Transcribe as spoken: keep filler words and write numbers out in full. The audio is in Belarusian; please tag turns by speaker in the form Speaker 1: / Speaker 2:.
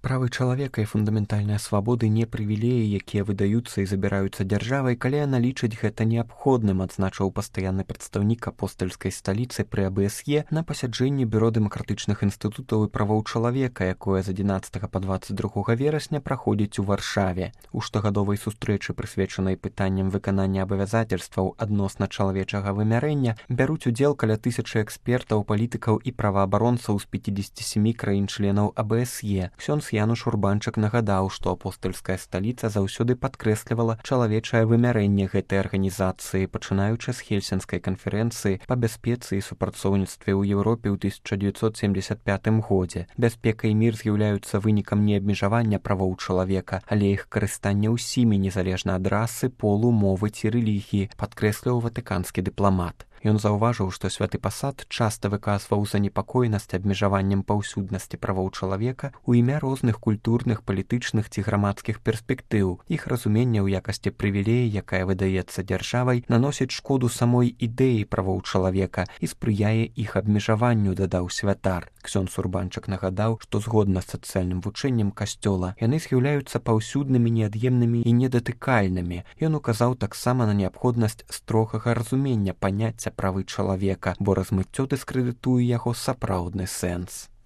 Speaker 1: Правы чалавека і фундаментальныя свабоды не прывілеі, якія выдаюцца і забіраюцца дзяржавай, калі яна лічыць гэта неабходным, адзначыў пастаянны прадстаўнік апостальскай сталіцы пры а бэ эс е на пасяджэнні бюро дэмакратычных інстытутаў і правоў чалавека, якое з адзінаццатага па дваццаць другога верасня праходзіць у Варшаве. У штогадовай сустрэчы, прысвечанай пытанням выканання абавязацельстваў адносна чалавечага вымярэння, бяруць удзел каля тысячы экспертаў, палітыкаў і праваабаронцаў з пяцідзесяці сямі краін-членаў а бэ эс е. Ксёндз Януш Урбанчык нагадаў, што апостальская сталіца заўсёды падкрэслівала чалавечае вымярэнне гэтай арганізацыі, пачынаючы з Хельсінскай канферэнцыі па бяспецы і супрацоўніцтве ў Еўропе ў тысяча дзевяцьсот семдзесят пятым годзе. Бяспека і мір з'яўляюцца вынікам не абмежавання правоў чалавека, але іх карыстання ўсімі незалежна ад расы, полу, мовы ці рэлігіі, падкрэсліў ватыканскі дыпламат. Ён заўважыў, што святы пасад часта выказваў занепакоенасць абмежаваннем паўсюднасці правоў чалавека ў імя розных культурных, палітычных ці грамадскіх перспектыў. Іх разуменне ў якасці прывілеі, якая выдаецца дзяржавай, наносіць шкоду самой ідэі правоў чалавека і спрыяе іх абмежаванню, дадаў святар. Ксёндз Урбанчык нагадаў, што згодна з сацыяльным вучэннем касцёла яны з'яўляюцца паўсюднымі, неад'емнымі і недатыкальнымі. Ён указаў таксама на неабходнасць строгага разумення паняцця правы чалавека, бо размыццё дыскрэдытуе яго сапраўдны сэнс.